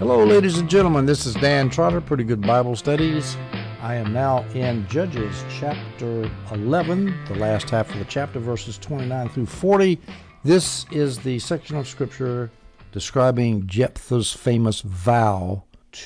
Hello, ladies and gentlemen. This is Dan Trotter, Pretty Good Bible Studies. I am now in Judges chapter 11, the last half of the chapter, verses 29 through 40. This is the section of Scripture describing Jephthah's famous vow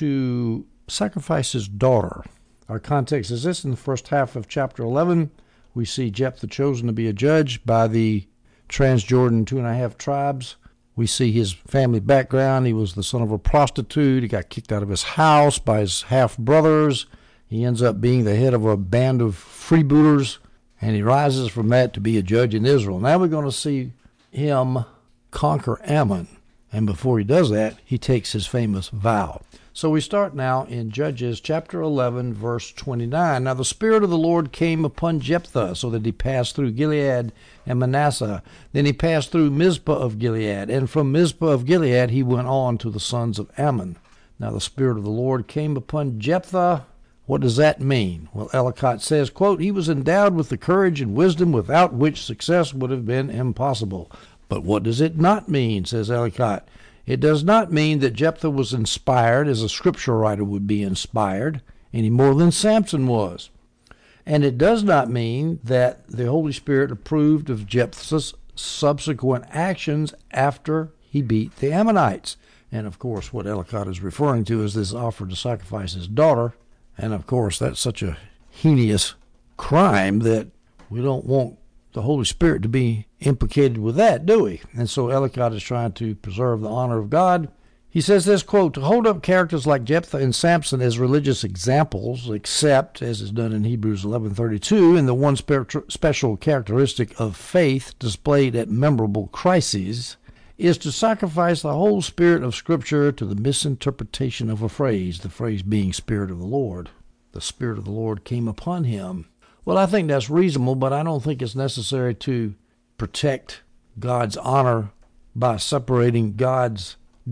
to sacrifice his daughter. Our context is this. In the first half of chapter 11, we see Jephthah chosen to be a judge by the Transjordan 2.5 tribes. We see his family background. He was the son of a prostitute. He got kicked out of his house by his half-brothers. He ends up being the head of a band of freebooters, and he rises from that to be a judge in Israel. Now we're going to see him conquer Ammon, and before he does that, he takes his famous vow. So we start now in Judges chapter 11, verse 29. Now the Spirit of the Lord came upon Jephthah, so that he passed through Gilead and Manasseh. Then he passed through Mizpah of Gilead, and from Mizpah of Gilead he went on to the sons of Ammon. Now the Spirit of the Lord came upon Jephthah. What does that mean? Well, Ellicott says, quote, he was endowed with the courage and wisdom without which success would have been impossible. But what does it not mean, says Ellicott? It does not mean that Jephthah was inspired as a scripture writer would be inspired, any more than Samson was. And it does not mean that the Holy Spirit approved of Jephthah's subsequent actions after he beat the Ammonites. And, of course, what Ellicott is referring to is this offer to sacrifice his daughter. And, of course, that's such a heinous crime that we don't want the Holy Spirit to be implicated with that, do we? And so Ellicott is trying to preserve the honor of God. He says this, quote, to hold up characters like Jephthah and Samson as religious examples, except, as is done in Hebrews 11:32, in the one special characteristic of faith displayed at memorable crises, is to sacrifice the whole spirit of Scripture to the misinterpretation of a phrase, the phrase being Spirit of the Lord. The Spirit of the Lord came upon him. Well, I think that's reasonable, but I don't think it's necessary to protect God's honor by separating God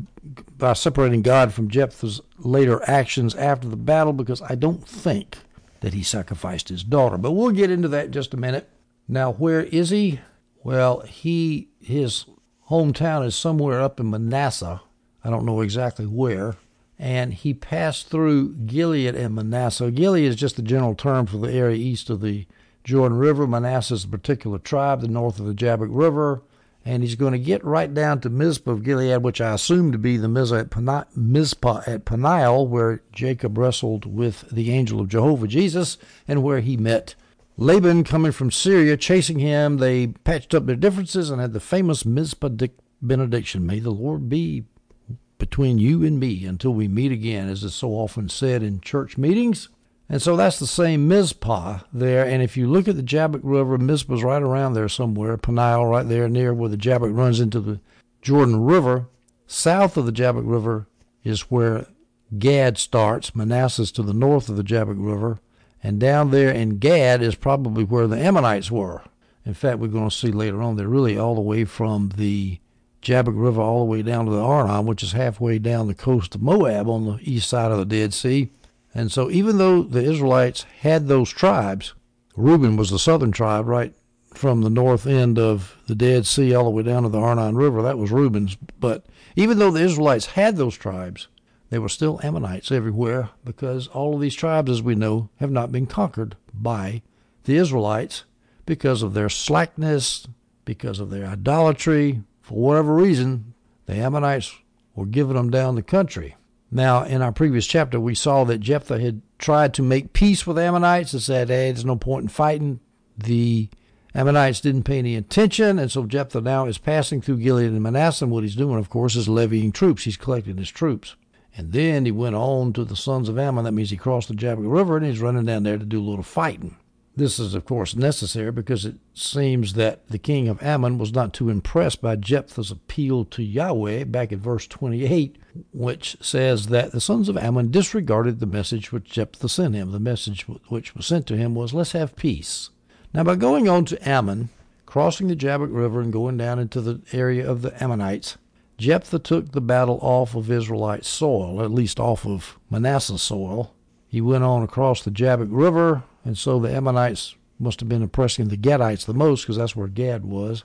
from Jephthah's later actions after the battle, because I don't think that he sacrificed his daughter. But we'll get into that in just a minute. Now, where is he? Well, his hometown is somewhere up in Manasseh. I don't know exactly where. And he passed through Gilead and Manasseh. Gilead is just a general term for the area east of the Jordan River. Manasseh is a particular tribe, the north of the Jabbok River. And he's going to get right down to Mizpah of Gilead, which I assume to be the Mizpah at Peniel, where Jacob wrestled with the angel of Jehovah, Jesus, and where he met Laban coming from Syria, chasing him. They patched up their differences and had the famous Mizpah benediction. May the Lord be between you and me until we meet again, as is so often said in church meetings. And so that's the same Mizpah there. And if you look at the Jabbok River, Mizpah's right around there somewhere, Peniel right there near where the Jabbok runs into the Jordan River. South of the Jabbok River is where Gad starts. Manasseh's to the north of the Jabbok River. And down there in Gad is probably where the Ammonites were. In fact, we're going to see later on, they're really all the way from the Jabbok River all the way down to the Arnon, which is halfway down the coast of Moab on the east side of the Dead Sea. And so even though the Israelites had those tribes, Reuben was the southern tribe, right from the north end of the Dead Sea all the way down to the Arnon River. That was Reuben's. But even though the Israelites had those tribes, they were still Ammonites everywhere, because all of these tribes, as we know, have not been conquered by the Israelites because of their slackness, because of their idolatry. For whatever reason, the Ammonites were giving them down the country. Now, in our previous chapter, we saw that Jephthah had tried to make peace with the Ammonites and said, hey, there's no point in fighting. The Ammonites didn't pay any attention, and so Jephthah now is passing through Gilead and Manasseh, and what he's doing, of course, is levying troops. He's collecting his troops. And then he went on to the sons of Ammon. That means he crossed the Jabbok River, and he's running down there to do a little fighting. This is, of course, necessary because it seems that the king of Ammon was not too impressed by Jephthah's appeal to Yahweh back at verse 28, which says that the sons of Ammon disregarded the message which Jephthah sent him. The message which was sent to him was, let's have peace. Now, by going on to Ammon, crossing the Jabbok River and going down into the area of the Ammonites, Jephthah took the battle off of Israelite soil, at least off of Manasseh soil. He went on across the Jabbok River, and so the Ammonites must have been oppressing the Gadites the most, because that's where Gad was.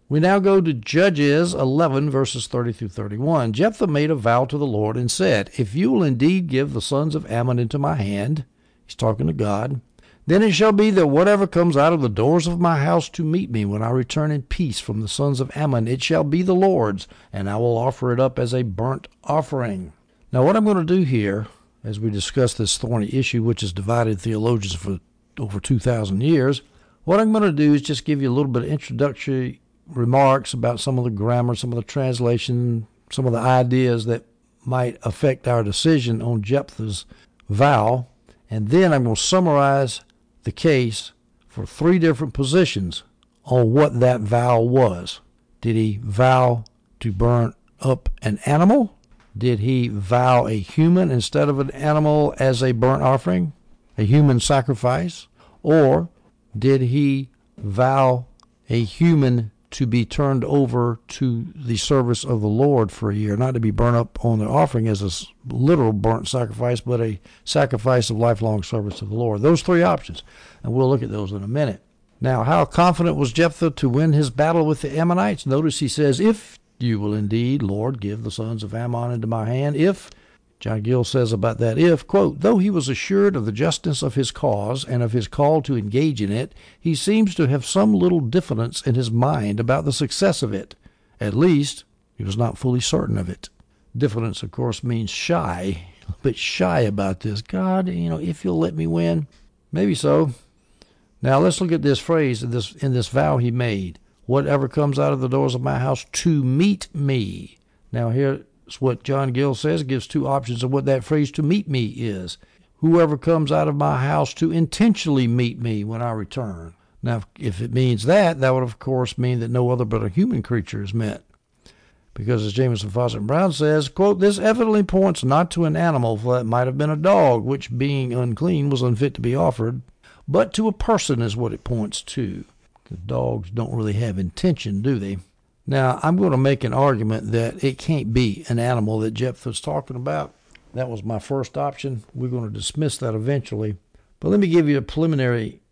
We now go to Judges 11, verses 30 through 31. Jephthah made a vow to the Lord and said, if you will indeed give the sons of Ammon into my hand, he's talking to God, then it shall be that whatever comes out of the doors of my house to meet me when I return in peace from the sons of Ammon, it shall be the Lord's, and I will offer it up as a burnt offering. Now what I'm going to do here, as we discuss this thorny issue, which has divided theologians for over 2,000 years, what I'm going to do is just give you a little bit of introductory remarks about some of the grammar, some of the translation, some of the ideas that might affect our decision on Jephthah's vow, and then I'm going to summarize the case for 3 different positions on what that vow was. Did he vow to burn up an animal? Did he vow a human instead of an animal as a burnt offering, a human sacrifice? Or did he vow a human to be turned over to the service of the Lord for a year, not to be burnt up on the offering as a literal burnt sacrifice, but a sacrifice of lifelong service to the Lord? Those 3 options, and we'll look at those in a minute. Now, how confident was Jephthah to win his battle with the Ammonites? Notice he says, if you will indeed, Lord, give the sons of Ammon into my hand, if, John Gill says about that, if, quote, though he was assured of the justness of his cause and of his call to engage in it, he seems to have some little diffidence in his mind about the success of it. At least, he was not fully certain of it. Diffidence, of course, means shy, a bit shy about this. God, if you'll let me win. Maybe so. Now, let's look at this phrase in this vow he made. Whatever comes out of the doors of my house to meet me. Now, here, what John Gill says, gives 2 options of what that phrase to meet me is. Whoever comes out of my house to intentionally meet me when I return. Now, if it means that would, of course, mean that no other but a human creature is meant. Because as Jamieson, Fausset, and Brown says, quote, this evidently points not to an animal, for that might have been a dog, which being unclean was unfit to be offered, but to a person is what it points to. Because dogs don't really have intention, do they? Now, I'm going to make an argument that it can't be an animal that Jephthah's talking about. That was my first option. We're going to dismiss that eventually. But let me give you a preliminary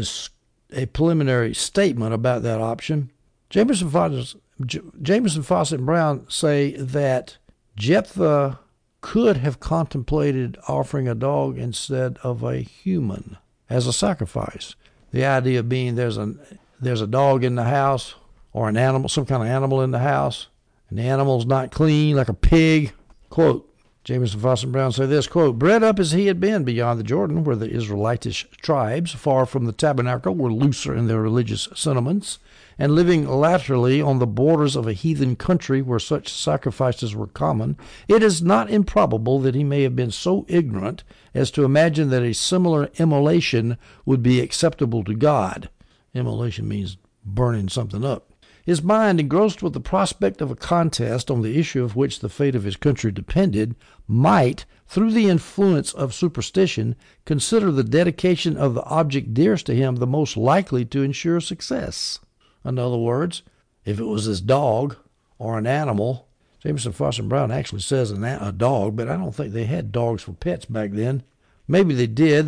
statement about that option. Jamieson, Fausset, and Brown say that Jephthah could have contemplated offering a dog instead of a human as a sacrifice. The idea being there's a dog in the house, or an animal, some kind of animal in the house, and the animal's not clean, like a pig. Quote, Jamieson, Fausset, and Brown say this, quote, bred up as he had been beyond the Jordan, where the Israelitish tribes, far from the tabernacle, were looser in their religious sentiments, and living laterally on the borders of a heathen country where such sacrifices were common, it is not improbable that he may have been so ignorant as to imagine that a similar immolation would be acceptable to God. Immolation means burning something up. His mind, engrossed with the prospect of a contest on the issue of which the fate of his country depended, might, through the influence of superstition, consider the dedication of the object dearest to him the most likely to ensure success. In other words, if it was his dog or an animal, Jamieson, Fausset, and Brown actually says a dog, but I don't think they had dogs for pets back then. Maybe they did. The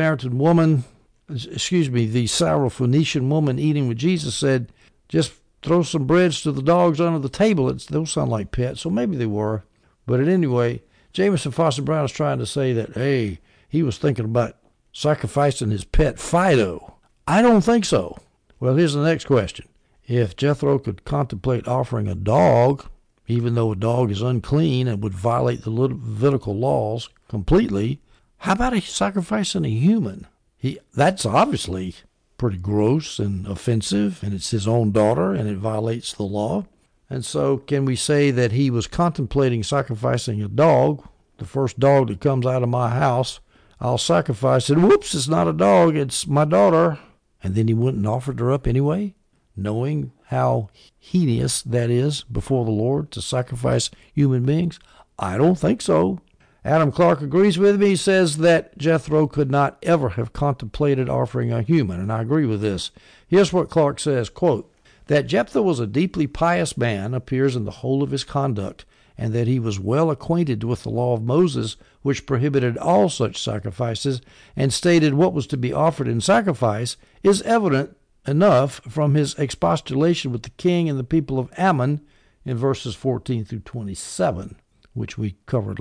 Syrophoenician woman eating with Jesus said, just throw some breads to the dogs under the table. Those sound like pets, so maybe they were. But at any rate, Jamieson, Fausset, and Brown is trying to say that, hey, he was thinking about sacrificing his pet Fido. I don't think so. Well, here's the next question. If Jethro could contemplate offering a dog, even though a dog is unclean and would violate the Levitical laws completely, how about sacrificing a human? That's obviously pretty gross and offensive, and it's his own daughter, and it violates the law. And so can we say that he was contemplating sacrificing a dog, the first dog that comes out of my house, I'll sacrifice it. Whoops, it's not a dog, it's my daughter. And then he went and offered her up anyway, knowing how heinous that is before the Lord to sacrifice human beings? I don't think so. Adam Clark agrees with me. He says that Jethro could not ever have contemplated offering a human, and I agree with this. Here's what Clark says, quote, that Jephthah was a deeply pious man appears in the whole of his conduct, and that he was well acquainted with the law of Moses, which prohibited all such sacrifices, and stated what was to be offered in sacrifice, is evident enough from his expostulation with the king and the people of Ammon in verses 14 through 27, which we covered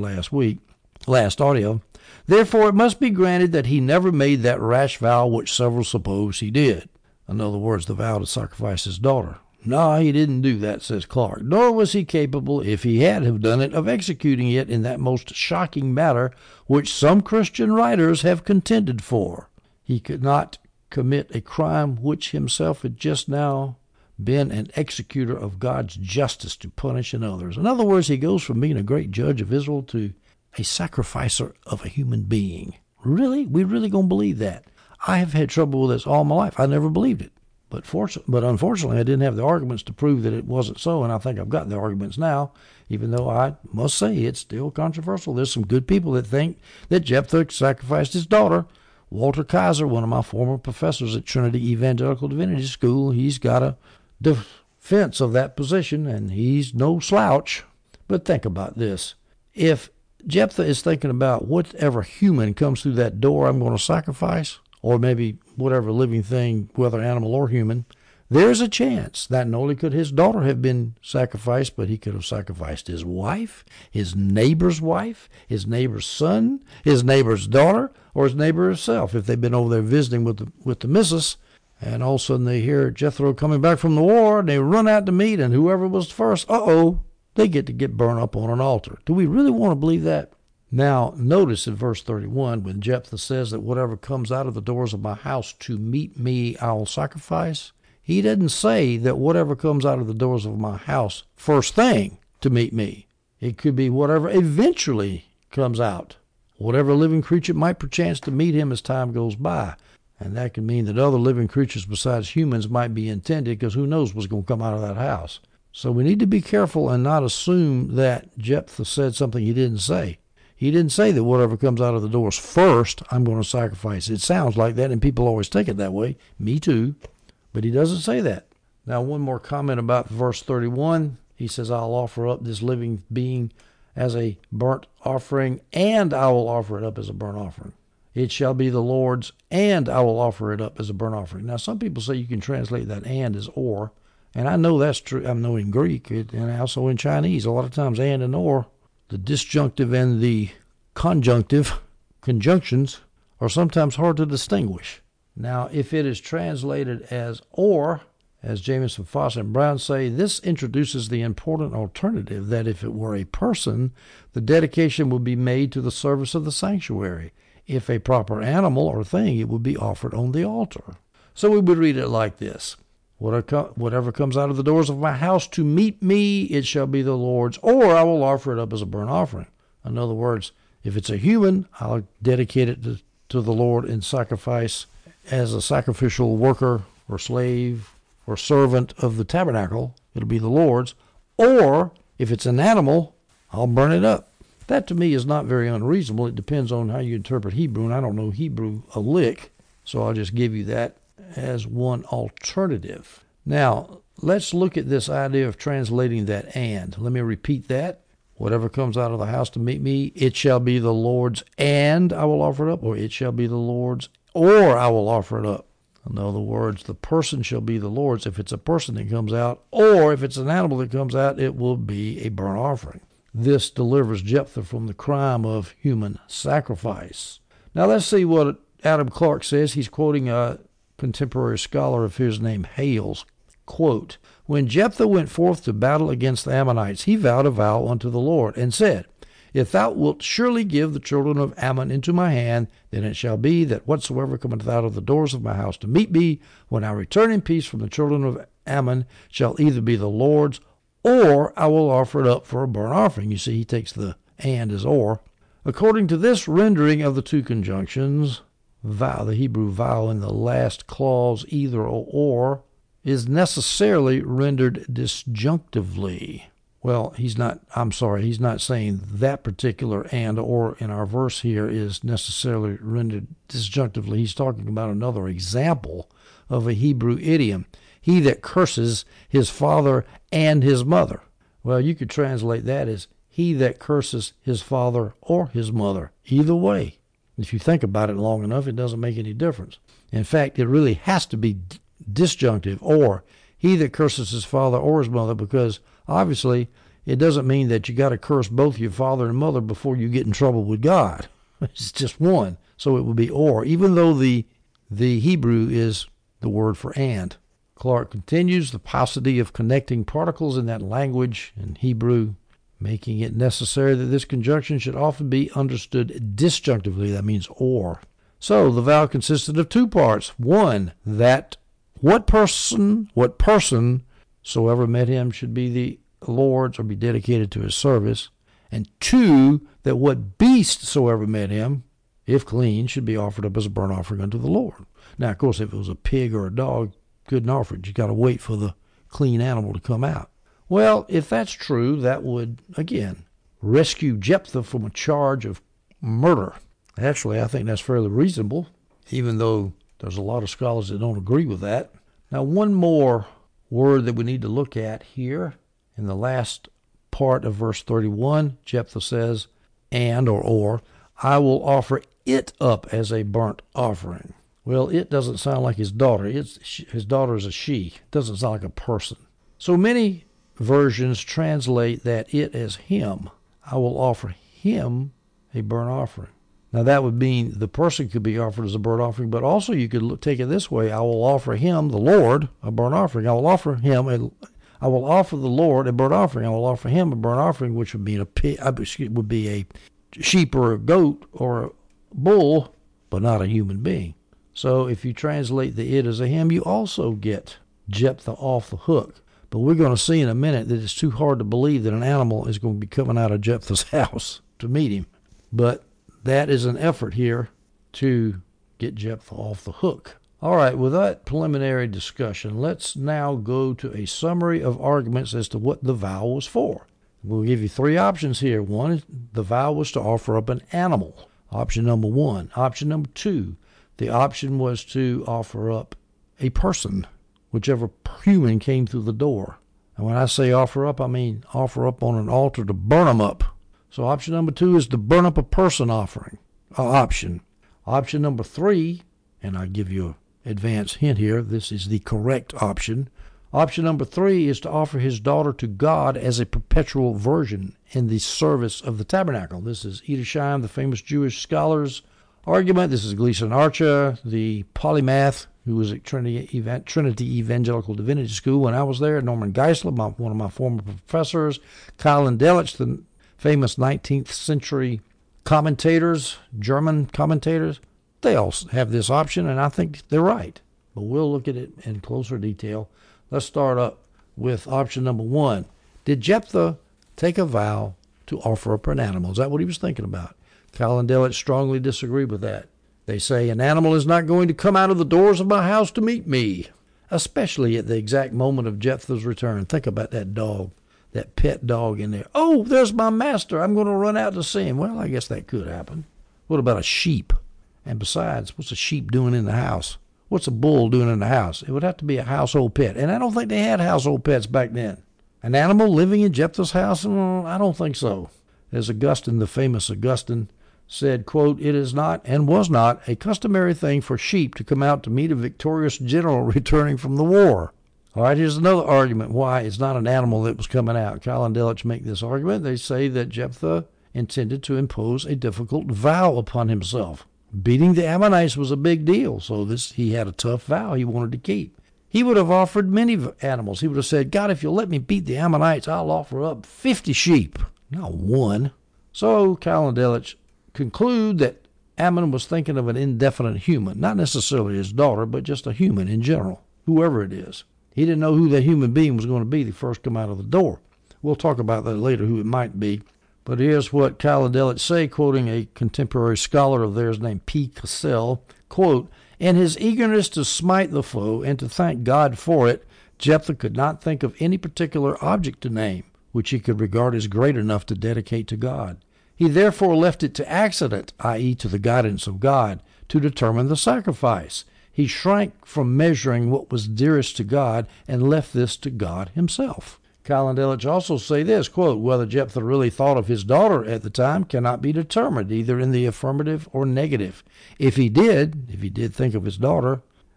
last audio. Therefore it must be granted that he never made that rash vow which several suppose he did. In other words, the vow to sacrifice his daughter. No, he didn't do that, says Clark, nor was he capable, if he had have done it, of executing it in that most shocking manner which some Christian writers have contended for. He could not commit a crime which himself had just now been an executor of God's justice to punish in others. In other words, he goes from being a great judge of Israel to a sacrificer of a human being. Really? We really going to believe that? I have had trouble with this all my life. I never believed it. But unfortunately, I didn't have the arguments to prove that it wasn't so, and I think I've got the arguments now, even though I must say it's still controversial. There's some good people that think that Jephthah sacrificed his daughter. Walter Kaiser, one of my former professors at Trinity Evangelical Divinity School, he's got a defense of that position, and he's no slouch. But think about this. If Jephthah is thinking about whatever human comes through that door I'm going to sacrifice, or maybe whatever living thing, whether animal or human, there's a chance that not only could his daughter have been sacrificed, but he could have sacrificed his wife, his neighbor's wife, his neighbor's son, his neighbor's daughter, or his neighbor herself, if they've been over there visiting with the missus, and all of a sudden they hear Jethro coming back from the war, and they run out to meet, and whoever was first, they get burned up on an altar. Do we really want to believe that? Now, notice in verse 31, when Jephthah says that whatever comes out of the doors of my house to meet me, I will sacrifice, he doesn't say that whatever comes out of the doors of my house first thing to meet me. It could be whatever eventually comes out, whatever living creature might perchance to meet him as time goes by. And that could mean that other living creatures besides humans might be intended, because who knows what's going to come out of that house. So we need to be careful and not assume that Jephthah said something he didn't say. He didn't say that whatever comes out of the doors first, I'm going to sacrifice. It sounds like that, and people always take it that way. Me too. But he doesn't say that. Now, one more comment about verse 31. He says, I'll offer up this living being as a burnt offering, and I will offer it up as a burnt offering. It shall be the Lord's, and I will offer it up as a burnt offering. Now, some people say you can translate that and as or, and I know that's true. I know in Greek and also in Chinese, a lot of times and or, the disjunctive and the conjunctions are sometimes hard to distinguish. Now, if it is translated as or, as Jamieson, Foss, and Brown say, this introduces the important alternative that if it were a person, the dedication would be made to the service of the sanctuary. If a proper animal or thing, it would be offered on the altar. So we would read it like this. Whatever comes out of the doors of my house to meet me, it shall be the Lord's, or I will offer it up as a burnt offering. In other words, if it's a human, I'll dedicate it to the Lord in sacrifice as a sacrificial worker or slave or servant of the tabernacle. It'll be the Lord's. Or if it's an animal, I'll burn it up. That to me is not very unreasonable. It depends on how you interpret Hebrew, and I don't know Hebrew a lick, so I'll just give you that as one alternative. Now, let's look at this idea of translating that and. Let me repeat that. Whatever comes out of the house to meet me, it shall be the Lord's, and I will offer it up, or it shall be the Lord's, or I will offer it up. In other words, the person shall be the Lord's if it's a person that comes out, or if it's an animal that comes out, it will be a burnt offering. This delivers Jephthah from the crime of human sacrifice. Now let's see what Adam Clark says. He's quoting a contemporary scholar of his named Hales. Quote, when Jephthah went forth to battle against the Ammonites, he vowed a vow unto the Lord, and said, if thou wilt surely give the children of Ammon into my hand, then it shall be that whatsoever cometh out of the doors of my house to meet me, when I return in peace from the children of Ammon, shall either be the Lord's, or I will offer it up for a burnt offering. You see, he takes the and as or. According to this rendering of the two conjunctions, vow, the Hebrew vow in the last clause, either or, is necessarily rendered disjunctively. Well, he's not saying that particular and or in our verse here is necessarily rendered disjunctively. He's talking about another example of a Hebrew idiom. He that curses his father and his mother. Well, you could translate that as he that curses his father or his mother. Either way, if you think about it long enough, it doesn't make any difference. In fact, it really has to be disjunctive, or he that curses his father or his mother, because obviously it doesn't mean that you got to curse both your father and mother before you get in trouble with God. It's just one. So it would be or, even though the Hebrew is the word for and. Clark continues, the paucity of connecting particles in that language in Hebrew, making it necessary that this conjunction should often be understood disjunctively. That means or. So the vow consisted of two parts. One, that what person soever met him should be the Lord's or be dedicated to his service. And two, that what beast soever met him, if clean, should be offered up as a burnt offering unto the Lord. Now, of course, if it was a pig or a dog, couldn't offer it. You got to wait for the clean animal to come out. Well, if that's true, that would, again, rescue Jephthah from a charge of murder. Actually, I think that's fairly reasonable, even though there's a lot of scholars that don't agree with that. Now, one more word that we need to look at here in the last part of verse 31, Jephthah says, and or, I will offer it up as a burnt offering. Well, it doesn't sound like his daughter. His daughter is a she. It doesn't sound like a person. So many versions translate that it as him. I will offer him a burnt offering. Now that would mean the person could be offered as a burnt offering, but also you could take it this way. I will offer him, the Lord, a burnt offering. I will offer the Lord a burnt offering. I will offer him a burnt offering, which would be would be a sheep or a goat or a bull, but not a human being. So if you translate the it as a him, you also get Jephthah off the hook. But we're going to see in a minute that it's too hard to believe that an animal is going to be coming out of Jephthah's house to meet him. But that is an effort here to get Jephthah off the hook. All right, with that preliminary discussion, let's now go to a summary of arguments as to what the vow was for. We'll give you three options here. One, the vow was to offer up an animal. Option number one. Option number two, the option was to offer up a person, whichever human came through the door. And when I say offer up, I mean offer up on an altar to burn them up. So option number two is to burn up a person option. Option number three, and I'll give you an advanced hint here, this is the correct option. Option number three is to offer his daughter to God as a perpetual virgin in the service of the tabernacle. This is Edersheim, the famous Jewish scholar's argument. This is Gleason Archer, the polymath who was at Trinity Evangelical Divinity School when I was there. Norman Geisler, one of my former professors. Colin Delitzsch, the famous 19th century commentators, German commentators. They all have this option, and I think they're right. But we'll look at it in closer detail. Let's start up with option number one. Did Jephthah take a vow to offer up an animal? Is that what he was thinking about? Colin Delitzsch strongly disagreed with that. They say an animal is not going to come out of the doors of my house to meet me, especially at the exact moment of Jephthah's return. Think about that dog, that pet dog in there. Oh, there's my master. I'm going to run out to see him. Well, I guess that could happen. What about a sheep? And besides, what's a sheep doing in the house? What's a bull doing in the house? It would have to be a household pet. And I don't think they had household pets back then. An animal living in Jephthah's house? I don't think so. As Augustine, the famous Augustine, said, quote, it is not and was not a customary thing for sheep to come out to meet a victorious general returning from the war. All right, here's another argument why it's not an animal that was coming out. Colin Delitzsch make this argument. They say that Jephthah intended to impose a difficult vow upon himself. Beating the Ammonites was a big deal, so he had a tough vow he wanted to keep. He would have offered many animals. He would have said, God, if you'll let me beat the Ammonites, I'll offer up 50 sheep, not one. So Colin Delitzsch conclude that Ammon was thinking of an indefinite human, not necessarily his daughter, but just a human in general, whoever it is. He didn't know who that human being was going to be the first come out of the door. We'll talk about that later, who it might be. But here's what Colin Delitzsch say, quoting a contemporary scholar of theirs named P. Cassell, quote, in his eagerness to smite the foe and to thank God for it, Jephthah could not think of any particular object to name, which he could regard as great enough to dedicate to God. He therefore left it to accident, i.e. to the guidance of God, to determine the sacrifice. He shrank from measuring what was dearest to God and left this to God himself. Colin Delitzsch also say this, quote, whether Jephthah really thought of his daughter at the time cannot be determined, either in the affirmative or negative. If he did think of his daughter,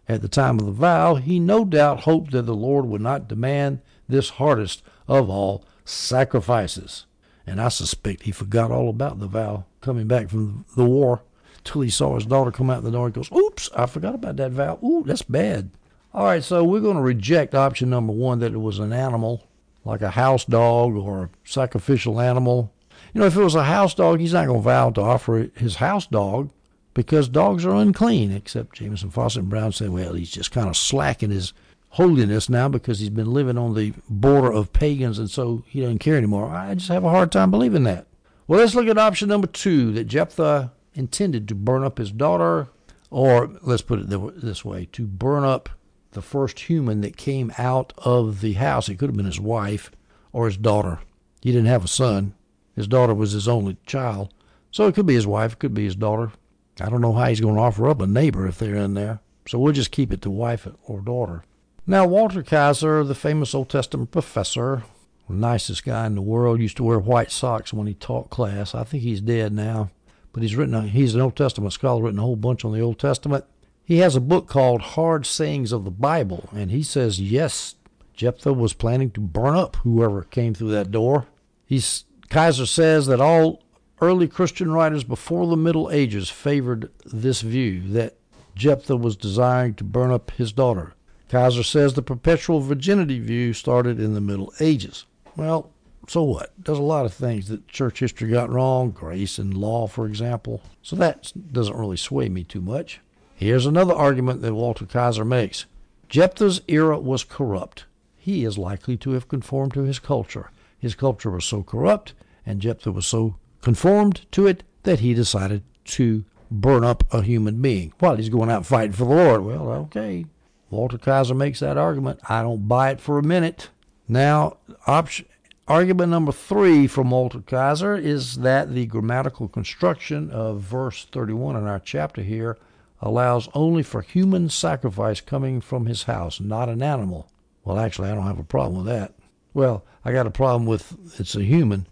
At the time of the vow, he no doubt hoped that the Lord would not demand this hardest of all sacrifices. And I suspect he forgot all about the vow coming back from the war till he saw his daughter come out the door and goes, oops, I forgot about that vow. Ooh, that's bad. All right, so we're going to reject option number one, that it was an animal, like a house dog or a sacrificial animal. You know, if it was a house dog, he's not going to vow to offer his house dog because dogs are unclean, except Jameson, Fawcett, and Brown said, well, he's just kind of slacking his holiness now because he's been living on the border of pagans, and so he doesn't care anymore. I just have a hard time believing that. Well, let's look at option number two, that Jephthah intended to burn up his daughter, or let's put it this way, to burn up the first human that came out of the house. It could have been his wife or his daughter. He didn't have a son. His daughter was his only child. So it could be his wife, it could be his daughter. I don't know how he's going to offer up a neighbor if they're in there. So we'll just keep it to wife or daughter. Now, Walter Kaiser, the famous Old Testament professor, the nicest guy in the world, used to wear white socks when he taught class. I think he's dead now. But he's an Old Testament scholar, written a whole bunch on the Old Testament. He has a book called Hard Sayings of the Bible, and he says, yes, Jephthah was planning to burn up whoever came through that door. Kaiser says that all early Christian writers before the Middle Ages favored this view, that Jephthah was desiring to burn up his daughter. Kaiser says the perpetual virginity view started in the Middle Ages. Well, so what? There's a lot of things that church history got wrong, grace and law, for example. So that doesn't really sway me too much. Here's another argument that Walter Kaiser makes. Jephthah's era was corrupt. He is likely to have conformed to his culture. His culture was so corrupt, and Jephthah was so conformed to it, that he decided to burn up a human being while he's going out fighting for the Lord. Well, okay. Walter Kaiser makes that argument. I don't buy it for a minute. Now, argument number three from Walter Kaiser is that the grammatical construction of verse 31 in our chapter here allows only for human sacrifice coming from his house, not an animal. Well, actually, I don't have a problem with that. Well, I got a problem with it's a human,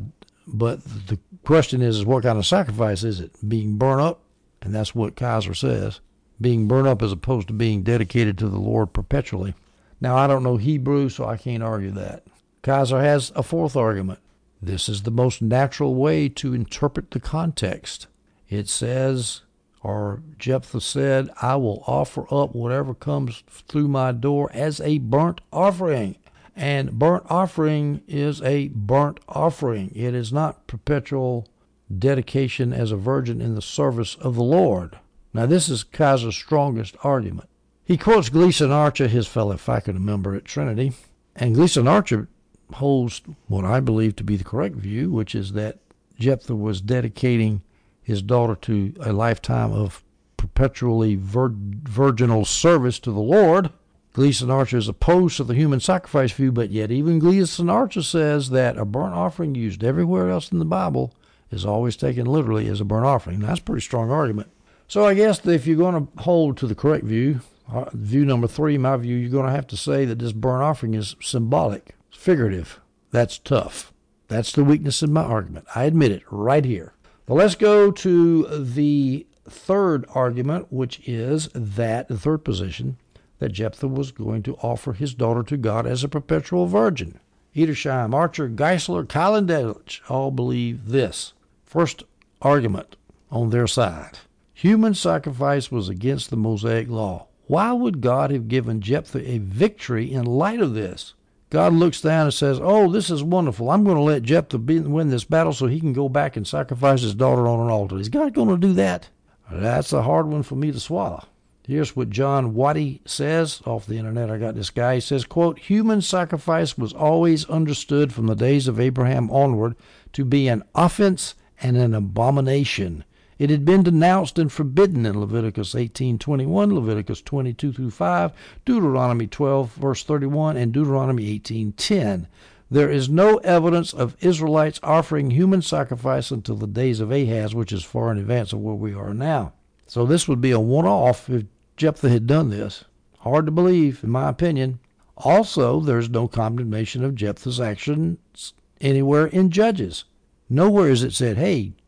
but the question is what kind of sacrifice is it? Being burned up? And that's what Kaiser says. Being burned up as opposed to being dedicated to the Lord perpetually. Now, I don't know Hebrew, so I can't argue that. Kaiser has a fourth argument. This is the most natural way to interpret the context. It says, or Jephthah said, I will offer up whatever comes through my door as a burnt offering. And burnt offering is a burnt offering. It is not perpetual dedication as a virgin in the service of the Lord. Now, this is Kaiser's strongest argument. He quotes Gleason Archer, his fellow faculty member at Trinity, and Gleason Archer holds what I believe to be the correct view, which is that Jephthah was dedicating his daughter to a lifetime of perpetually virginal service to the Lord. Gleason Archer is opposed to the human sacrifice view, but yet even Gleason Archer says that a burnt offering used everywhere else in the Bible is always taken literally as a burnt offering. Now, that's a pretty strong argument. So I guess that if you're going to hold to the correct view, view number three, my view, you're going to have to say that this burnt offering is symbolic, figurative. That's tough. That's the weakness in my argument. I admit it right here. But let's go to the third argument, which is that, the third position, that Jephthah was going to offer his daughter to God as a perpetual virgin. Edersheim, Archer, Geisler, Keilendelich all believe this. First argument on their side. Human sacrifice was against the Mosaic law. Why would God have given Jephthah a victory in light of this? God looks down and says, oh, this is wonderful. I'm going to let Jephthah win this battle so he can go back and sacrifice his daughter on an altar. Is God going to do that? That's a hard one for me to swallow. Here's what John Waddy says off the internet. I got this guy. He says, quote, human sacrifice was always understood from the days of Abraham onward to be an offense and an abomination. It had been denounced and forbidden in Leviticus 18:21, Leviticus 22-5, Deuteronomy 12, verse 31, and Deuteronomy 18:10. There is no evidence of Israelites offering human sacrifice until the days of Ahaz, which is far in advance of where we are now. So this would be a one-off if Jephthah had done this. Hard to believe, in my opinion. Also, there's no condemnation of Jephthah's actions anywhere in Judges. Nowhere is it said, hey,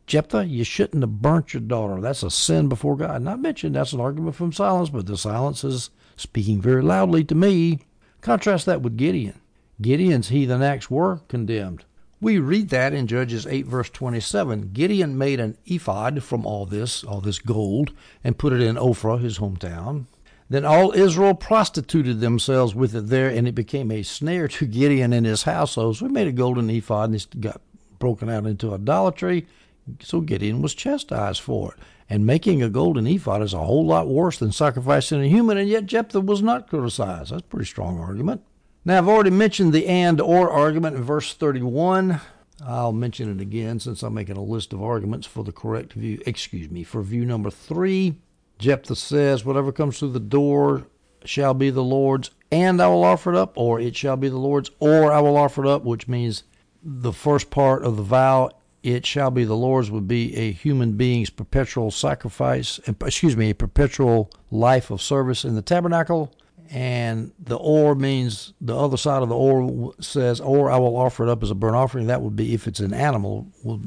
Jephthah, you shouldn't have burnt your daughter. That's a sin before God. Not mentioned that's an argument from silence, but the silence is speaking very loudly to me. Contrast that with Gideon. Gideon's heathen acts were condemned. We read that in Judges 8, verse 27. Gideon made an ephod from all this gold, and put it in Ophrah, his hometown. Then all Israel prostituted themselves with it there, and it became a snare to Gideon and his household. So he made a golden ephod, and it got broken out into idolatry. So Gideon was chastised for it. And making a golden ephod is a whole lot worse than sacrificing a human, and yet Jephthah was not criticized. That's a pretty strong argument. Now, I've already mentioned the and/or argument in verse 31. I'll mention it again since I'm making a list of arguments for the correct view. For view number 3, Jephthah says, whatever comes through the door shall be the Lord's, and I will offer it up, or it shall be the Lord's, or I will offer it up, which means the first part of the vow, it shall be the Lord's, would be a human being's perpetual sacrifice, a perpetual life of service in the tabernacle. And the or means the other side of the or says, or I will offer it up as a burnt offering. That would be if it's an animal,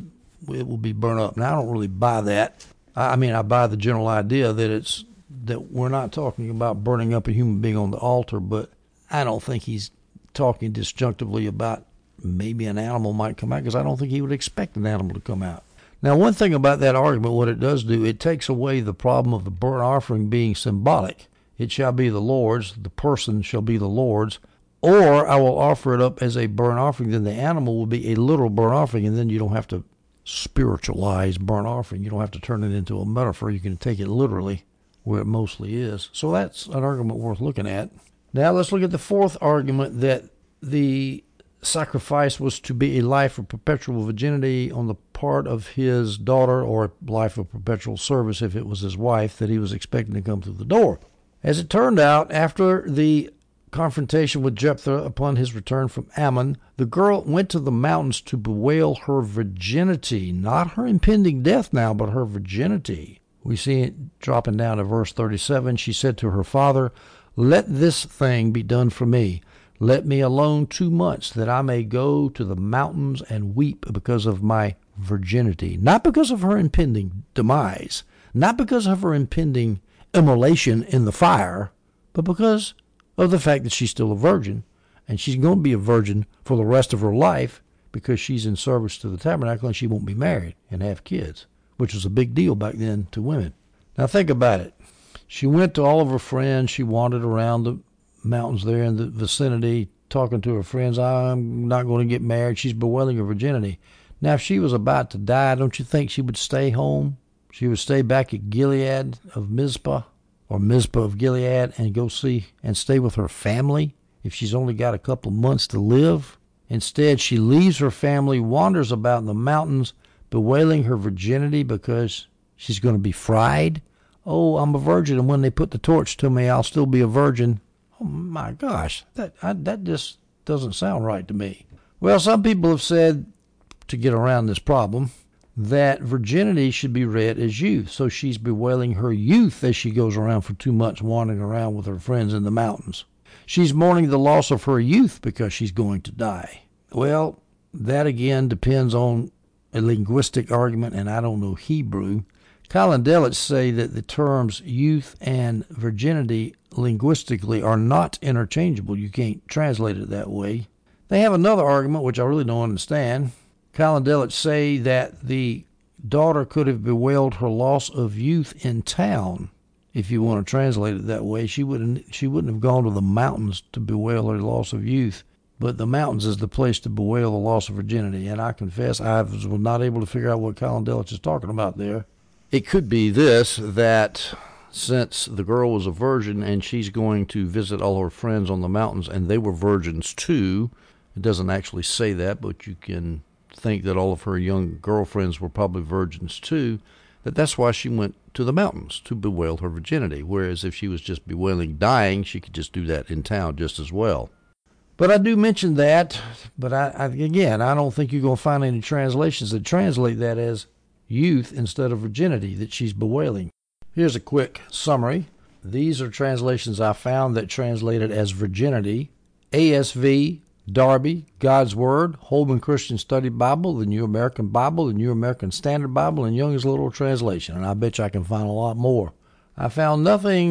it will be burnt up. Now, I don't really buy that. I buy the general idea that we're not talking about burning up a human being on the altar, but I don't think he's talking disjunctively about maybe an animal might come out, because I don't think he would expect an animal to come out. Now, one thing about that argument, what it does do, it takes away the problem of the burnt offering being symbolic. It shall be the Lord's, the person shall be the Lord's, or I will offer it up as a burnt offering. Then the animal will be a literal burnt offering, and then you don't have to spiritualize burnt offering. You don't have to turn it into a metaphor. You can take it literally where it mostly is. So that's an argument worth looking at. Now let's look at the fourth argument, that the sacrifice was to be a life of perpetual virginity on the part of his daughter, or a life of perpetual service if it was his wife that he was expecting to come through the door. As it turned out, after the confrontation with Jephthah upon his return from Ammon, the girl went to the mountains to bewail her virginity. Not her impending death now, but her virginity. We see it dropping down to verse 37. She said to her father, "Let this thing be done for me. Let me alone 2 months, that I may go to the mountains and weep because of my virginity." Not because of her impending demise, not because of her impending immolation in the fire, but because of the fact that she's still a virgin, and she's going to be a virgin for the rest of her life because she's in service to the tabernacle, and she won't be married and have kids, which was a big deal back then to women. Now think about it. She went to all of her friends. She wandered around the mountains there in the vicinity talking to her friends. I'm not going to get married. She's bewailing her virginity. Now, if she was about to die, don't you think she would stay home? She would stay back at Gilead of Mizpah, or Mizpah of Gilead, and go see and stay with her family if she's only got a couple of months to live. Instead, she leaves her family, wanders about in the mountains, bewailing her virginity because she's going to be fried. Oh, I'm a virgin, and when they put the torch to me, I'll still be a virgin. Oh, my gosh, that just doesn't sound right to me. Well, some people have said, to get around this problem, that virginity should be read as youth. So she's bewailing her youth as she goes around for 2 months wandering around with her friends in the mountains. She's mourning the loss of her youth because she's going to die. Well, that again depends on a linguistic argument, and I don't know Hebrew. Kyle and Delitzsch say that the terms youth and virginity linguistically are not interchangeable. You can't translate it that way. They have another argument, which I really don't understand. Kyle and Delitzsch say that the daughter could have bewailed her loss of youth in town. If you want to translate it that way, she wouldn't have gone to the mountains to bewail her loss of youth. But the mountains is the place to bewail the loss of virginity. And I confess I was not able to figure out what Kyle and Delitzsch is talking about there. It could be this, that since the girl was a virgin and she's going to visit all her friends on the mountains, and they were virgins too, it doesn't actually say that, but you can think that all of her young girlfriends were probably virgins too, that's why she went to the mountains to bewail her virginity, whereas if she was just bewailing dying, she could just do that in town just as well. But I do mention that, but I don't think you're going to find any translations that translate that as youth instead of virginity that she's bewailing. Here's a quick summary. These are translations I found that translated as virginity. ASV, Darby, God's Word, Holman Christian Study Bible, the New American Bible, the New American Standard Bible, and Young's Literal Translation. And I bet you I can find a lot more. I found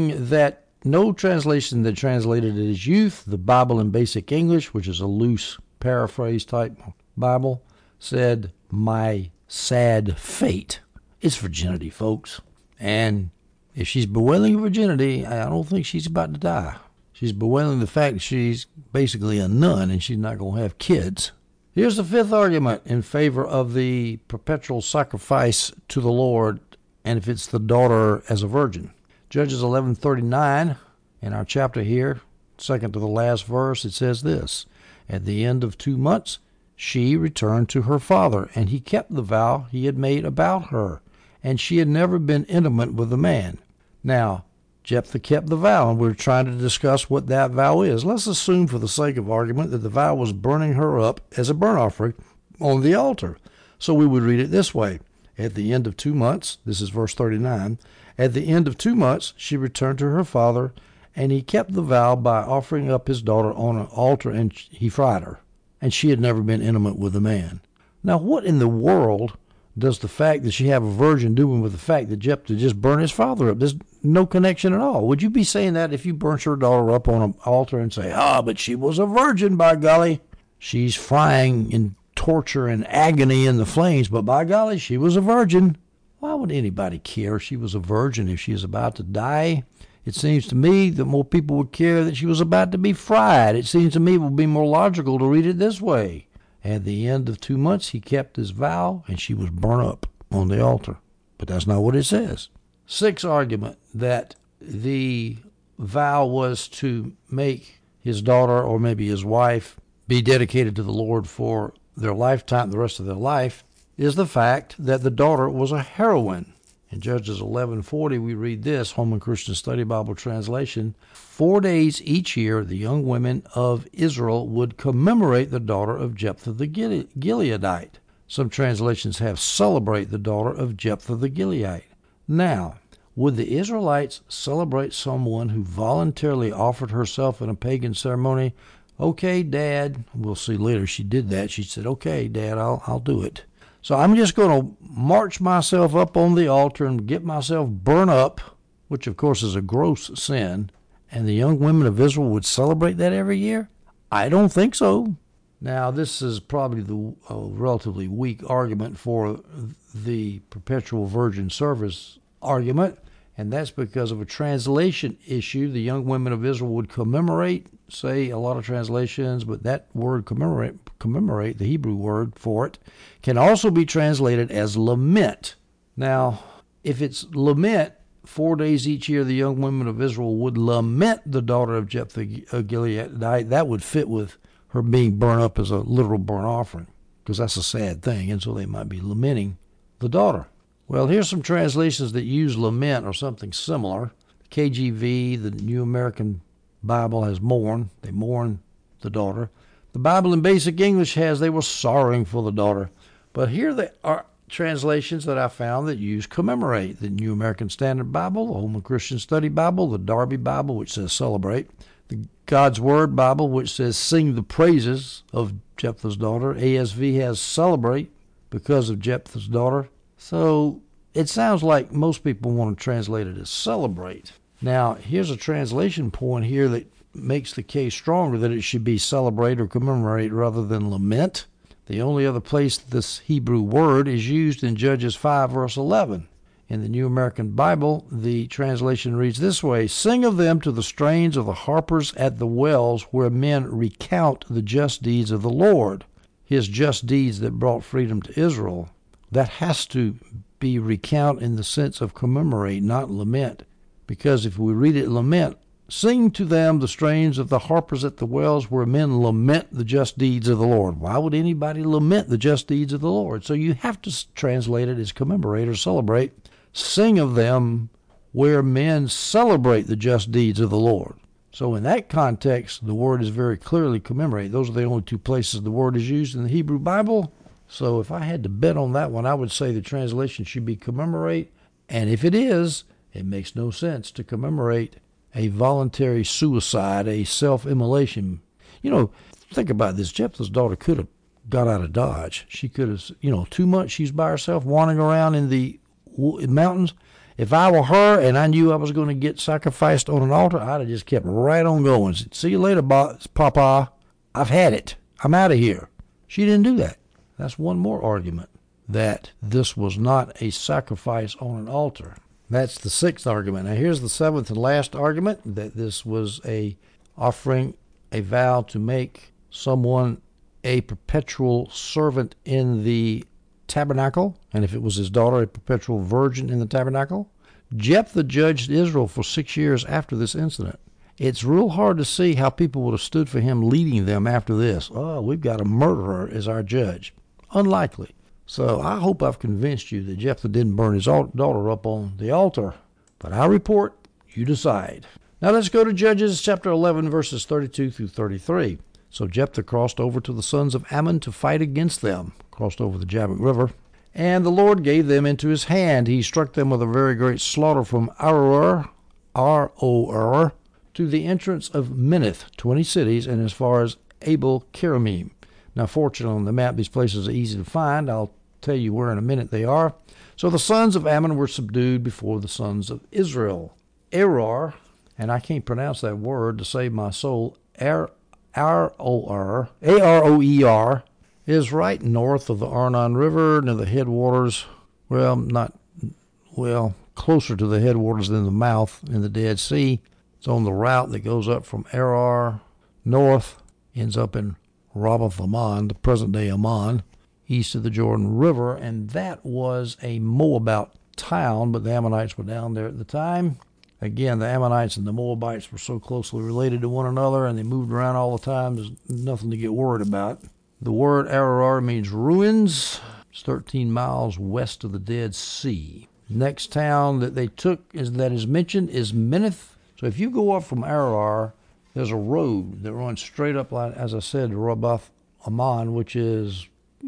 no translation that translated it as Youth. The Bible in Basic English, which is a loose paraphrase type Bible, said, My Sad Fate. It's virginity, folks. And if she's bewailing virginity, I don't think she's about to die. She's bewailing the fact that she's basically a nun and she's not going to have kids. Here's the fifth argument in favor of the perpetual sacrifice to the Lord, and if it's the daughter as a virgin. Judges 11:39, in our chapter here, second to the last verse, it says this, At the end of 2 months, she returned to her father, and he kept the vow he had made about her, and she had never been intimate with a man. Now, Jephthah kept the vow, and we're trying to discuss what that vow is. Let's assume, for the sake of argument, that the vow was burning her up as a burnt offering on the altar. So we would read it this way. At the end of 2 months, this is verse 39, at the end of 2 months, she returned to her father, and he kept the vow by offering up his daughter on an altar, and he fried her. And she had never been intimate with a man. Now, what in the world does the fact that she have a virgin doing with the fact that Jephthah just burned his father up? There's no connection at all. Would you be saying that if you burnt your daughter up on an altar and say, but she was a virgin, by golly. She's frying in torture and agony in the flames, but by golly, she was a virgin. Why would anybody care if she was a virgin if she is about to die? It seems to me that more people would care that she was about to be fried. It seems to me it would be more logical to read it this way. At the end of 2 months, he kept his vow, and she was burnt up on the altar. But that's not what it says. Sixth argument, that the vow was to make his daughter or maybe his wife be dedicated to the Lord for their lifetime, the rest of their life, is the fact that the daughter was a heroine. In Judges 11:40, we read this, Holman Christian Study Bible translation, 4 days each year the young women of Israel would commemorate the daughter of Jephthah the Gileadite. Some translations have celebrate the daughter of Jephthah the Gileadite. Now, would the Israelites celebrate someone who voluntarily offered herself in a pagan ceremony? Okay, Dad. We'll see later she did that. She said, okay, Dad, I'll do it. So I'm just going to march myself up on the altar and get myself burnt up, which of course is a gross sin, and the young women of Israel would celebrate that every year? I don't think so. Now, this is probably a relatively weak argument for the perpetual virgin service argument, and that's because of a translation issue. The young women of Israel would commemorate, say a lot of translations, but that word commemorate, the Hebrew word for it, can also be translated as lament. Now, if it's lament, 4 days each year the young women of Israel would lament the daughter of Jephthah Gileadite, that would fit with her being burned up as a literal burnt offering, because that's a sad thing, and so they might be lamenting the daughter. Well, here's some translations that use lament or something similar. KJV, the New American Bible, has mourn. They mourn the daughter. The Bible in Basic English has they were sorrowing for the daughter. But here there are translations that I found that use commemorate. The New American Standard Bible, the Holman Christian Study Bible, the Darby Bible, which says celebrate, the God's Word Bible, which says sing the praises of Jephthah's daughter. ASV has celebrate because of Jephthah's daughter. So it sounds like most people want to translate it as celebrate. Now, here's a translation point here that makes the case stronger that it should be celebrate or commemorate rather than lament. The only other place this Hebrew word is used in Judges 5, verse 11. In the New American Bible, the translation reads this way, sing of them to the strains of the harpers at the wells where men recount the just deeds of the Lord, his just deeds that brought freedom to Israel. That has to be recount in the sense of commemorate, not lament. Because if we read it lament, sing to them the strains of the harpers at the wells where men lament the just deeds of the Lord. Why would anybody lament the just deeds of the Lord? So you have to translate it as commemorate or celebrate. Sing of them where men celebrate the just deeds of the Lord. So in that context, the word is very clearly commemorate. Those are the only two places the word is used in the Hebrew Bible. So if I had to bet on that one, I would say the translation should be commemorate. And if it is, it makes no sense to commemorate a voluntary suicide, a self-immolation. You know, Think about this. Jephthah's daughter could have got out of Dodge. She could have, too much. She's by herself wandering around in the mountains. If I were her and I knew I was going to get sacrificed on an altar, I'd have just kept right on going. Said, see you later, Papa. I've had it. I'm out of here. She didn't do that. That's one more argument that this was not a sacrifice on an altar. That's the sixth argument. Now here's the seventh and last argument, that this was a offering, a vow to make someone a perpetual servant in the tabernacle, and if it was his daughter, a perpetual virgin in the tabernacle. Jephthah judged Israel for 6 years after this incident. It's real hard to see how people would have stood for him leading them after this. Oh, we've got a murderer as our judge. Unlikely. So I hope I've convinced you that Jephthah didn't burn his daughter up on the altar. But I report, you decide. Now let's go to Judges chapter 11, verses 32 through 33. So Jephthah crossed over to the sons of Ammon to fight against them, crossed over the Jabbok River. And the Lord gave them into his hand. He struck them with a very great slaughter from Aroer, R-O-R, to the entrance of Minnith, 20 cities, and as far as Abel Keramim. Now, fortunately, on the map, these places are easy to find. I'll tell you where in a minute they are. So the sons of Ammon were subdued before the sons of Israel. Aroer, and I can't pronounce that word to save my soul, R-O-R, A-R-O-E-R, is right north of the Arnon River, near the headwaters, closer to the headwaters than the mouth in the Dead Sea. It's on the route that goes up from Aroer north, ends up in Rabbath Ammon, the present-day Ammon, east of the Jordan River, and that was a Moabite town, but the Ammonites were down there at the time. Again, the Ammonites and the Moabites were so closely related to one another, and they moved around all the time. There's nothing to get worried about. The word Aroer means ruins. It's 13 miles west of the Dead Sea. Next town that they took that is mentioned is Minnith. So if you go up from Aroer, there's a road that runs straight up, as I said, to Rabbath Ammon, which is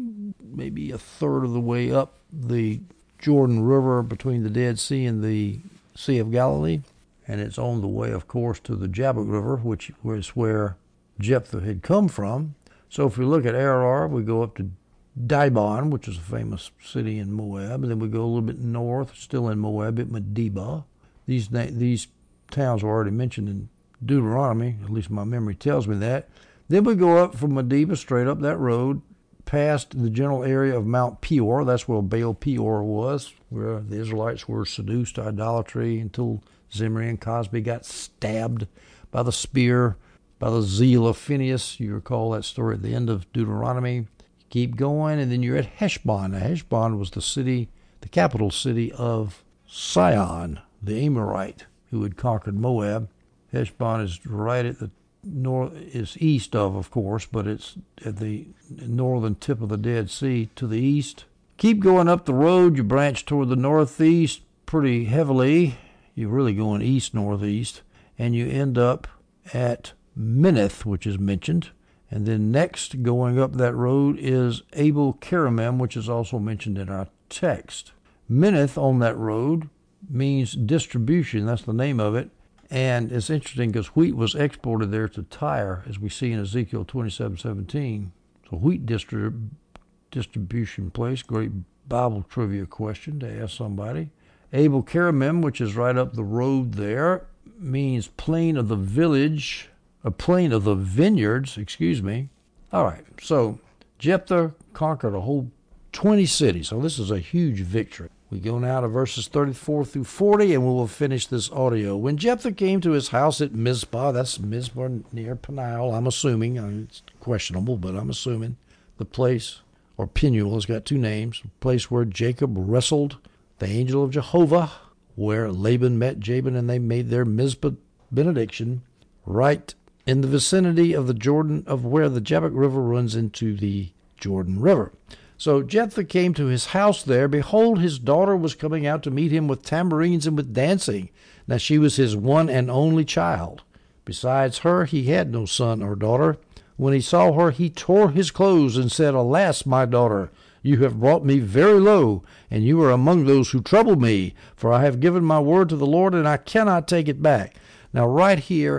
maybe a third of the way up the Jordan River between the Dead Sea and the Sea of Galilee. And it's on the way, of course, to the Jabbok River, which was where Jephthah had come from. So if we look at Aroer, we go up to Dibon, which is a famous city in Moab, and then we go a little bit north, still in Moab, at Medeba. These towns were already mentioned in Deuteronomy, at least my memory tells me that. Then we go up from Medeba, straight up that road, past the general area of Mount Peor. That's where Baal Peor was, where the Israelites were seduced to idolatry until Zimri and Cosby got stabbed by the spear, by the zeal of Phinehas. You recall that story at the end of Deuteronomy. Keep going, and then you're at Heshbon. Now, Heshbon was the capital city of Sihon, the Amorite, who had conquered Moab. Heshbon is right at the north, is east of course, but it's at the northern tip of the Dead Sea to the east. Keep going up the road, you branch toward the northeast pretty heavily. You're really going east-northeast, and you end up at Minnith, which is mentioned. And then next, going up that road, is Abel Keramim, which is also mentioned in our text. Minnith on that road means distribution. That's the name of it. And it's interesting because wheat was exported there to Tyre, as we see in Ezekiel 27:17. So wheat distribution place. Great Bible trivia question to ask somebody. Abel Keramim, which is right up the road there, means plain of the village, a plain of the vineyards, All right, so Jephthah conquered a whole 20 cities. So this is a huge victory. We go now to verses 34 through 40, and we will finish this audio. When Jephthah came to his house at Mizpah, that's Mizpah near Peniel, I'm assuming. It's questionable, but I'm assuming. The place, or Penuel, has got two names. The place where Jacob wrestled the angel of Jehovah, where Laban met Jabin, and they made their Mizpah benediction, right in the vicinity of the Jordan, of where the Jabbok River runs into the Jordan River. So Jephthah came to his house there. Behold, his daughter was coming out to meet him with tambourines and with dancing. Now she was his one and only child. Besides her, he had no son or daughter. When he saw her, he tore his clothes and said, Alas, my daughter, you have brought me very low, and you are among those who trouble me, for I have given my word to the Lord, and I cannot take it back. Now right here,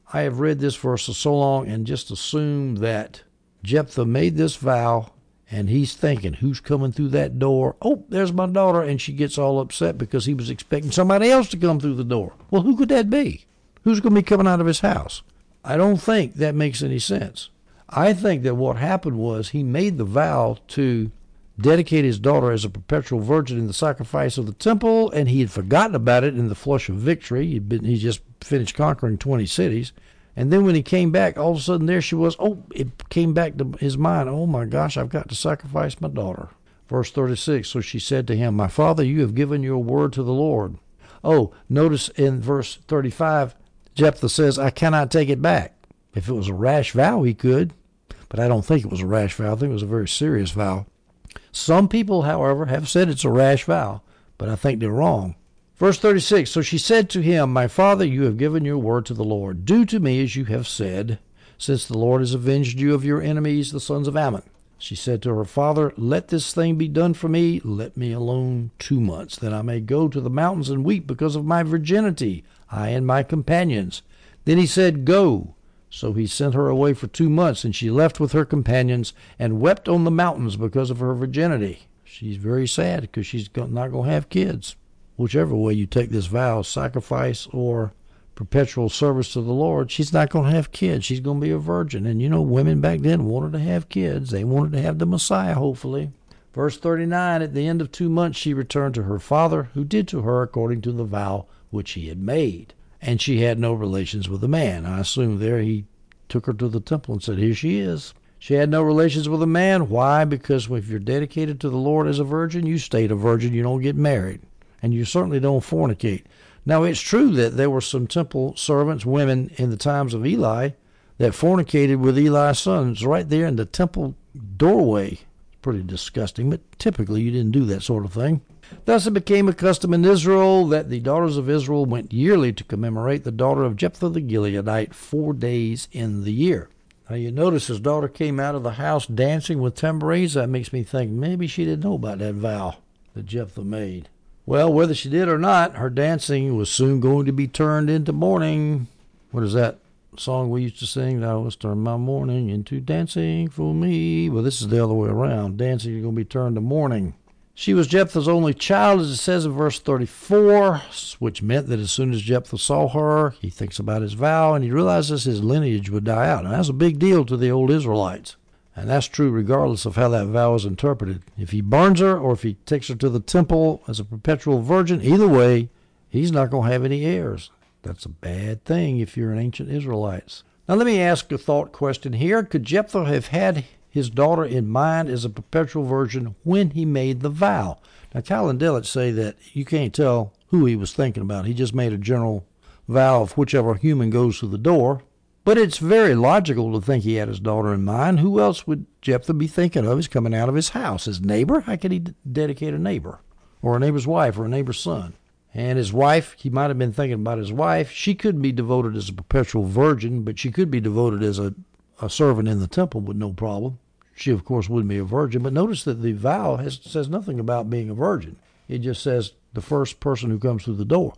I have read this verse for so long and just assumed that Jephthah made this vow, and he's thinking, who's coming through that door? Oh, there's my daughter. And she gets all upset because he was expecting somebody else to come through the door. Well, who could that be? Who's going to be coming out of his house? I don't think that makes any sense. I think that what happened was he made the vow to dedicate his daughter as a perpetual virgin in the sacrifice of the temple, and he had forgotten about it in the flush of victory. He just finished conquering 20 cities. And then when he came back, all of a sudden there she was. Oh, it came back to his mind. Oh, my gosh, I've got to sacrifice my daughter. Verse 36, so she said to him, my father, you have given your word to the Lord. Oh, notice in verse 35, Jephthah says, I cannot take it back. If it was a rash vow, he could. But I don't think it was a rash vow. I think it was a very serious vow. Some people, however, have said it's a rash vow, but I think they're wrong. Verse 36, so she said to him, my father, you have given your word to the Lord. Do to me as you have said, since the Lord has avenged you of your enemies, the sons of Ammon. She said to her father, let this thing be done for me. Let me alone 2 months, that I may go to the mountains and weep because of my virginity, I and my companions. Then he said, go. So he sent her away for 2 months, and she left with her companions and wept on the mountains because of her virginity. She's very sad because she's not going to have kids. Whichever way you take this vow, sacrifice or perpetual service to the Lord, she's not going to have kids. She's going to be a virgin. And women back then wanted to have kids. They wanted to have the Messiah, hopefully. Verse 39, at the end of 2 months she returned to her father, who did to her according to the vow which he had made. And she had no relations with the man. I assume there he took her to the temple and said, here she is. She had no relations with a man. Why? Because if you're dedicated to the Lord as a virgin, you stayed a virgin. You don't get married. And you certainly don't fornicate. Now, it's true that there were some temple servants, women, in the times of Eli that fornicated with Eli's sons right there in the temple doorway. It's pretty disgusting, but typically you didn't do that sort of thing. Thus it became a custom in Israel that the daughters of Israel went yearly to commemorate the daughter of Jephthah the Gileadite 4 days in the year. Now, you notice his daughter came out of the house dancing with tambourines. That makes me think maybe she didn't know about that vow that Jephthah made. Well, whether she did or not, her dancing was soon going to be turned into mourning. What is that song we used to sing? Thou hast turned my mourning into dancing for me. Well, this is the other way around. Dancing is going to be turned to mourning. She was Jephthah's only child, as it says in verse 34, which meant that as soon as Jephthah saw her, he thinks about his vow, and he realizes his lineage would die out. And that's a big deal to the old Israelites. And that's true regardless of how that vow is interpreted. If he burns her or if he takes her to the temple as a perpetual virgin, either way, he's not going to have any heirs. That's a bad thing if you're an ancient Israelites. Now let me ask a thought question here. Could Jephthah have had his daughter in mind as a perpetual virgin when he made the vow? Now Keil and Delitzsch say that you can't tell who he was thinking about. He just made a general vow of whichever human goes through the door. But it's very logical to think he had his daughter in mind. Who else would Jephthah be thinking of as coming out of his house? His neighbor? How could he dedicate a neighbor? Or a neighbor's wife or a neighbor's son? And his wife, he might have been thinking about his wife. She couldn't be devoted as a perpetual virgin, but she could be devoted as a servant in the temple with no problem. She, of course, wouldn't be a virgin. But notice that the vow says nothing about being a virgin. It just says the first person who comes through the door.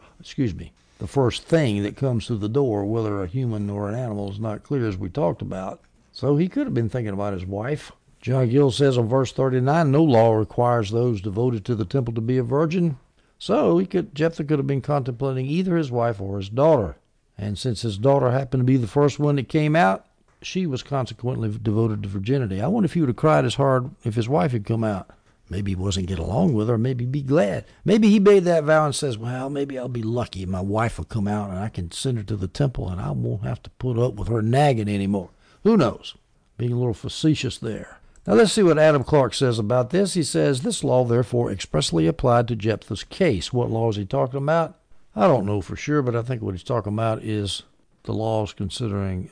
The first thing that comes through the door, whether a human or an animal, is not clear, as we talked about. So he could have been thinking about his wife. John Gill says in verse 39, no law requires those devoted to the temple to be a virgin. So Jephthah could have been contemplating either his wife or his daughter. And since his daughter happened to be the first one that came out, she was consequently devoted to virginity. I wonder if he would have cried as hard if his wife had come out. Maybe he wasn't getting along with her. Maybe be glad. Maybe he made that vow and says, well, maybe I'll be lucky. My wife will come out and I can send her to the temple and I won't have to put up with her nagging anymore. Who knows? Being a little facetious there. Now let's see what Adam Clarke says about this. He says, this law therefore expressly applied to Jephthah's case. What law is he talking about? I don't know for sure, but I think what he's talking about is the laws considering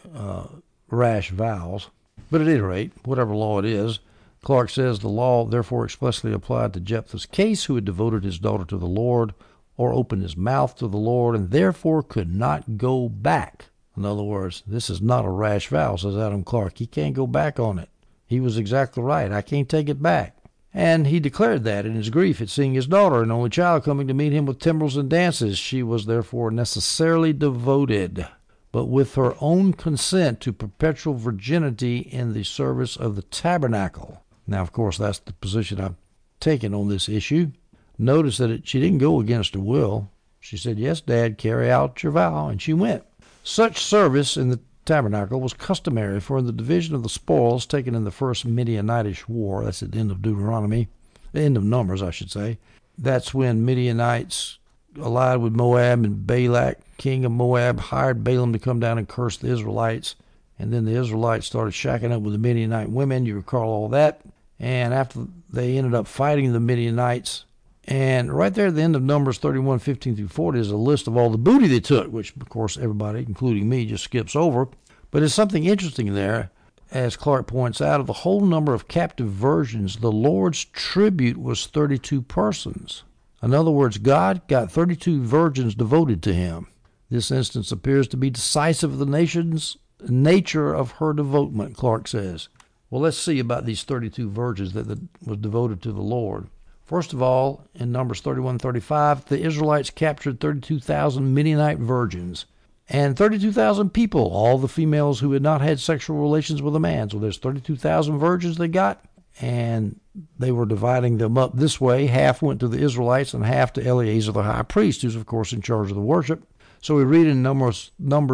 rash vows. But at any rate, whatever law it is, Clarke says the law therefore expressly applied to Jephthah's case, who had devoted his daughter to the Lord or opened his mouth to the Lord and therefore could not go back. In other words, this is not a rash vow, says Adam Clarke. He can't go back on it. He was exactly right. I can't take it back. And he declared that in his grief at seeing his daughter, an only child, coming to meet him with timbrels and dances. She was therefore necessarily devoted. but with her own consent to perpetual virginity in the service of the tabernacle. Now, of course, that's the position I've taken on this issue. Notice that she didn't go against her will. She said, yes, Dad, carry out your vow, and she went. Such service in the tabernacle was customary for the division of the spoils taken in the first Midianitish war. That's at the end of Deuteronomy, the end of Numbers, I should say. That's when Midianites allied with Moab, and Balak, king of Moab, hired Balaam to come down and curse the Israelites. And then the Israelites started shacking up with the Midianite women. You recall all that. And after they ended up fighting the Midianites, and right there at the end of Numbers 31:15 through 40 is a list of all the booty they took, which, of course, everybody, including me, just skips over. But there's something interesting there. As Clark points out, of the whole number of captive virgins, the Lord's tribute was 32 persons. In other words, God got 32 virgins devoted to him. This instance appears to be decisive of the nation's nature of her devotement, Clark says. Well, let's see about these 32 virgins that was devoted to the Lord. First of all, in Numbers 31:35, the Israelites captured 32,000 Midianite virgins and 32,000 people, all the females who had not had sexual relations with a man. So there's 32,000 virgins they got, and they were dividing them up this way. Half went to the Israelites and half to Eleazar the high priest, who's, of course, in charge of the worship. So we read in Numbers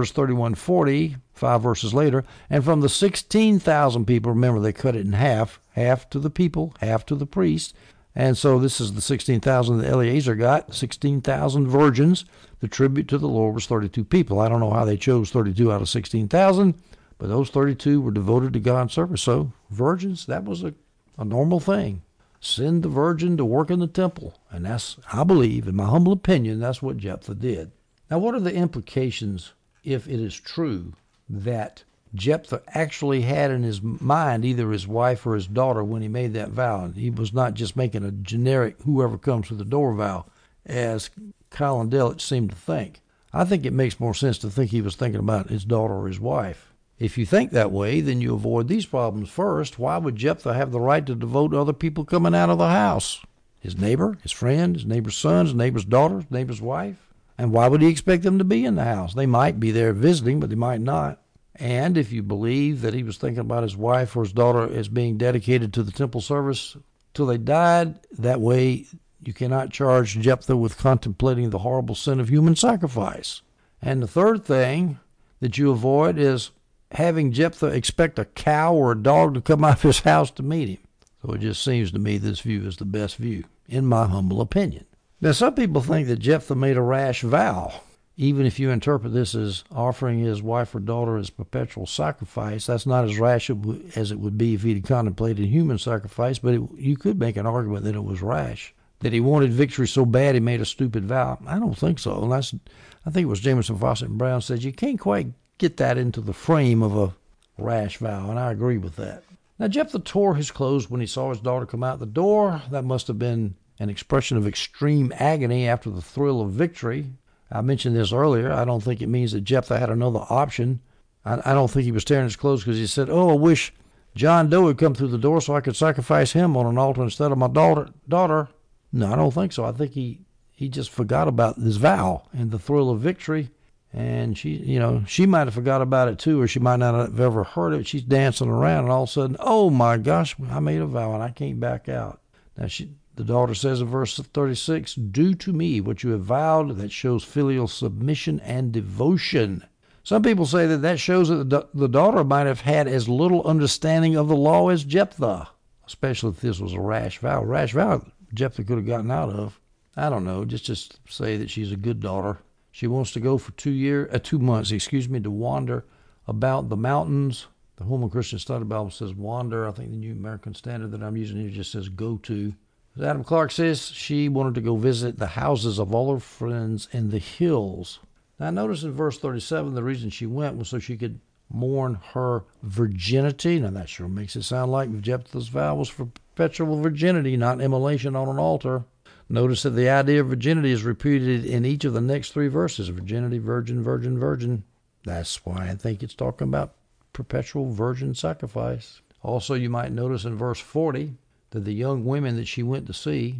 31:40, 5 verses later, and from the 16,000 people, remember they cut it in half to the people, half to the priest. And so this is the 16,000 that Eleazar got, 16,000 virgins. The tribute to the Lord was 32 people. I don't know how they chose 32 out of 16,000, but those 32 were devoted to God's service. So virgins, that was a normal thing. Send the virgin to work in the temple. And that's, I believe, in my humble opinion, that's what Jephthah did. Now, what are the implications if it is true that Jephthah actually had in his mind either his wife or his daughter when he made that vow? He was not just making a generic whoever comes through the door vow, as Kyle and Delitzsch seem to think. I think it makes more sense to think he was thinking about his daughter or his wife. If you think that way, then you avoid these problems first. Why would Jephthah have the right to devote other people coming out of the house? His neighbor, his friend, his neighbor's son, his neighbor's daughter, his neighbor's wife? And why would he expect them to be in the house? They might be there visiting, but they might not. And if you believe that he was thinking about his wife or his daughter as being dedicated to the temple service till they died, that way you cannot charge Jephthah with contemplating the horrible sin of human sacrifice. And the third thing that you avoid is having Jephthah expect a cow or a dog to come out of his house to meet him. So it just seems to me this view is the best view, in my humble opinion. Now, some people think that Jephthah made a rash vow. Even if you interpret this as offering his wife or daughter as perpetual sacrifice, that's not as rash as it would be if he'd contemplated human sacrifice, but you could make an argument that it was rash, that he wanted victory so bad he made a stupid vow. I don't think so. And I think it was Jameson, Fawcett, and Brown said you can't quite get that into the frame of a rash vow, and I agree with that. Now, Jephthah tore his clothes when he saw his daughter come out the door. That must have been an expression of extreme agony after the thrill of victory. I mentioned this earlier. I don't think it means that Jephthah had another option. I don't think he was tearing his clothes because he said, I wish John Doe had come through the door so I could sacrifice him on an altar instead of my daughter. No, I don't think so. I think he just forgot about this vow and the thrill of victory. And she might have forgot about it too, or she might not have ever heard it. She's dancing around, and all of a sudden, oh my gosh, I made a vow and I can't back out. Now the daughter says in verse 36, do to me what you have vowed. That shows filial submission and devotion. Some people say that shows that the daughter might have had as little understanding of the law as Jephthah, especially if this was a rash vow. Rash vow Jephthah could have gotten out of. I don't know, just say that she's a good daughter. She wants to go for 2 months, to wander about the mountains. The Holman Christian Study Bible says wander. I think the New American Standard that I'm using here just says go to. As Adam Clark says, she wanted to go visit the houses of all her friends in the hills. Now notice in verse 37, the reason she went was so she could mourn her virginity. Now that sure makes it sound like Jephthah's vow was for perpetual virginity, not immolation on an altar. Notice that the idea of virginity is repeated in each of the next 3 verses. Virginity, virgin, virgin, virgin. That's why I think it's talking about perpetual virgin sacrifice. Also, you might notice in verse 40 that the young women that she went to see,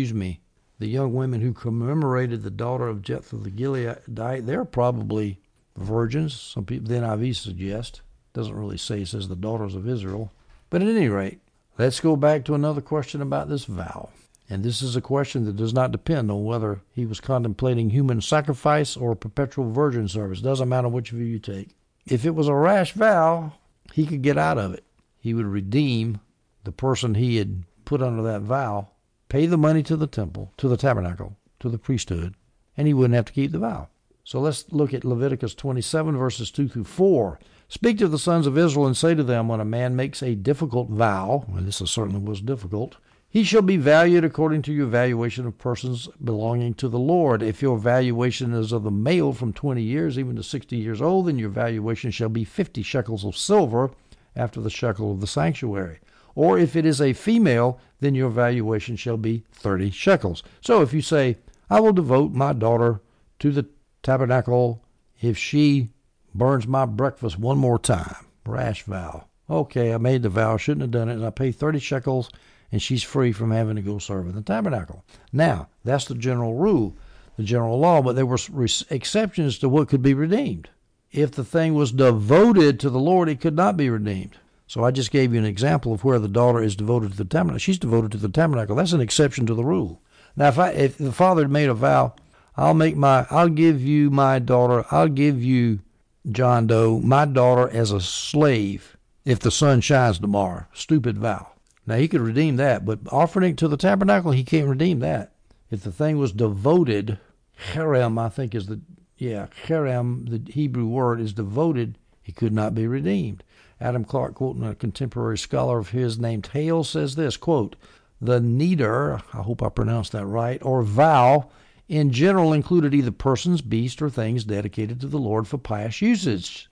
the young women who commemorated the daughter of Jephthah the Gileadite, they're probably virgins. Some people, the NIV suggests. Doesn't really say, it says the daughters of Israel. But at any rate, let's go back to another question about this vow. And this is a question that does not depend on whether he was contemplating human sacrifice or perpetual virgin service. Doesn't matter which view you take. If it was a rash vow, he could get out of it. He would redeem the person he had put under that vow, pay the money to the temple, to the tabernacle, to the priesthood, and he wouldn't have to keep the vow. So let's look at Leviticus 27, verses 2 through 4. Speak to the sons of Israel and say to them, when a man makes a difficult vow, and this certainly was difficult, he shall be valued according to your valuation of persons belonging to the Lord. If your valuation is of the male from 20 years even to 60 years old, then your valuation shall be 50 shekels of silver after the shekel of the sanctuary. Or if it is a female, then your valuation shall be 30 shekels. So if you say, I will devote my daughter to the tabernacle if she burns my breakfast one more time, rash vow. Okay, I made the vow, shouldn't have done it, and I pay 30 shekels, and she's free from having to go serve in the tabernacle. Now, that's the general rule, the general law, but there were exceptions to what could be redeemed. If the thing was devoted to the Lord, it could not be redeemed. So I just gave you an example of where the daughter is devoted to the tabernacle. She's devoted to the tabernacle. That's an exception to the rule. Now, if the father had made a vow, I'll give you my daughter, I'll give you, John Doe, my daughter as a slave if the sun shines tomorrow. Stupid vow. Now, he could redeem that, but offering it to the tabernacle, he can't redeem that. If the thing was devoted, cherem, I think is cherem, the Hebrew word, is devoted, he could not be redeemed. Adam Clark, quoting a contemporary scholar of his named Hale, says this, quote, the neder, I hope I pronounced that right, or vow, in general included either persons, beasts, or things dedicated to the Lord for pious uses,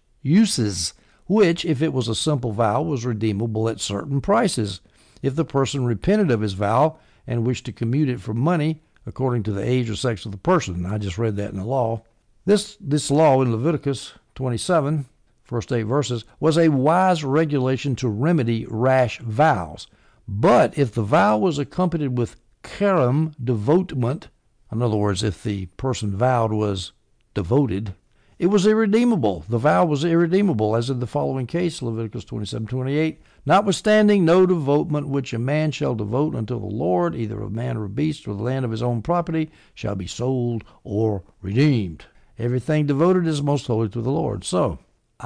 which, if it was a simple vow, was redeemable at certain prices. If the person repented of his vow and wished to commute it for money, according to the age or sex of the person. I just read that in the law. This law in Leviticus 27, first 8 verses, was a wise regulation to remedy rash vows. But if the vow was accompanied with cherem, devotement, in other words, if the person vowed was devoted, it was irredeemable. The vow was irredeemable, as in the following case, Leviticus 27:28. Notwithstanding, no devotement which a man shall devote unto the Lord, either of man or beast, or the land of his own property, shall be sold or redeemed. Everything devoted is most holy to the Lord. So,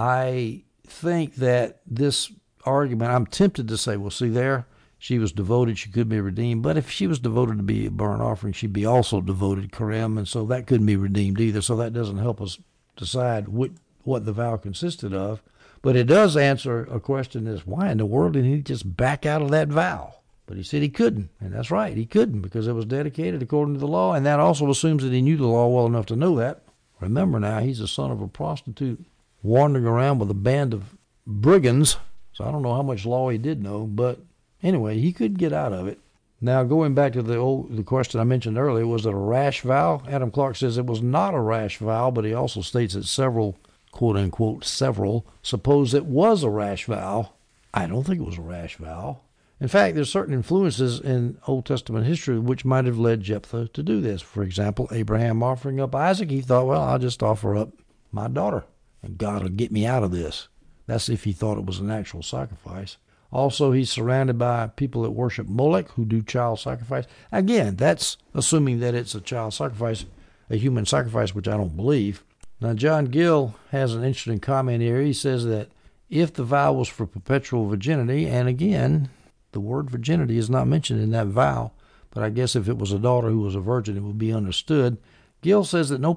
I think that this argument, I'm tempted to say, well, see there, she was devoted, she could be redeemed. But if she was devoted to be a burnt offering, she'd be also devoted, cherem, and so that couldn't be redeemed either. So that doesn't help us decide what the vow consisted of. But it does answer a question is, why in the world didn't he just back out of that vow? But he said he couldn't, and that's right, he couldn't, because it was dedicated according to the law, and that also assumes that he knew the law well enough to know that. Remember now, he's the son of a prostitute wandering around with a band of brigands, so I don't know how much law he did know, but anyway, he could get out of it. Now, going back to the question I mentioned earlier, was it a rash vow? Adam Clark says it was not a rash vow, but he also states that several, quote-unquote, suppose it was a rash vow. I don't think it was a rash vow. In fact, there's certain influences in Old Testament history which might have led Jephthah to do this. For example, Abraham offering up Isaac, he thought, well, I'll just offer up my daughter, and God will get me out of this. That's if he thought it was an actual sacrifice. Also, he's surrounded by people that worship Molech, who do child sacrifice. Again, that's assuming that it's a child sacrifice, a human sacrifice, which I don't believe. Now, John Gill has an interesting comment here. He says that if the vow was for perpetual virginity, and again, the word virginity is not mentioned in that vow, but I guess if it was a daughter who was a virgin, it would be understood. Gill says that no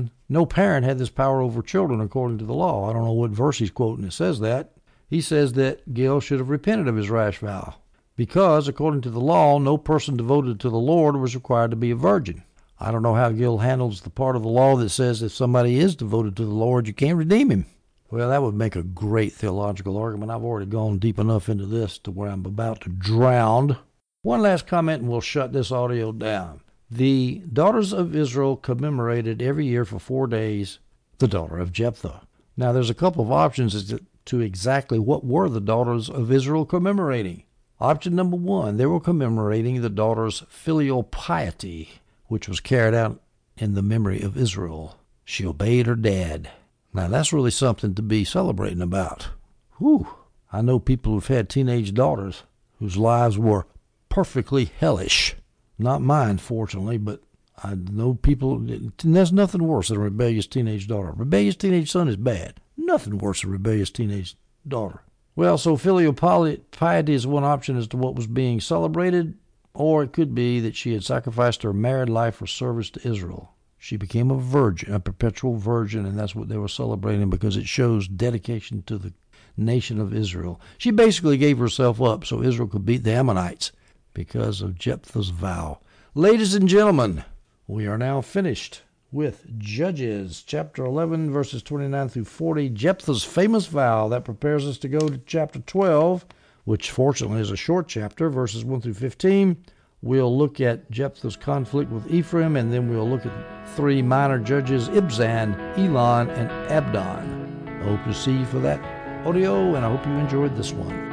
parent had this power over children according to the law. I don't know what verse he's quoting that says that. He says that Gill should have repented of his rash vow, because according to the law, no person devoted to the Lord was required to be a virgin. I don't know how Gill handles the part of the law that says if somebody is devoted to the Lord, you can't redeem him. Well, that would make a great theological argument. I've already gone deep enough into this to where I'm about to drown. One last comment and we'll shut this audio down. The daughters of Israel commemorated every year for 4 days the daughter of Jephthah. Now, there's a couple of options as to exactly what were the daughters of Israel commemorating. Option number 1, they were commemorating the daughter's filial piety, which was carried out in the memory of Israel. She obeyed her dad. Now, that's really something to be celebrating about. Whew. I know people who've had teenage daughters whose lives were perfectly hellish. Not mine, fortunately, but I know people, and there's nothing worse than a rebellious teenage daughter. Rebellious teenage son is bad. Nothing worse than a rebellious teenage daughter. Well, so filial piety is one option as to what was being celebrated, or it could be that she had sacrificed her married life for service to Israel. She became a virgin, a perpetual virgin, and that's what they were celebrating because it shows dedication to the nation of Israel. She basically gave herself up so Israel could beat the Ammonites because of Jephthah's vow. Ladies and gentlemen, we are now finished with Judges chapter 11, verses 29 through 40, Jephthah's famous vow. That prepares us to go to chapter 12, which fortunately is a short chapter, verses 1 through 15. We'll look at Jephthah's conflict with Ephraim, and then we'll look at 3 minor judges, Ibzan, Elon, and Abdon. I hope to see you for that audio, and I hope you enjoyed this one.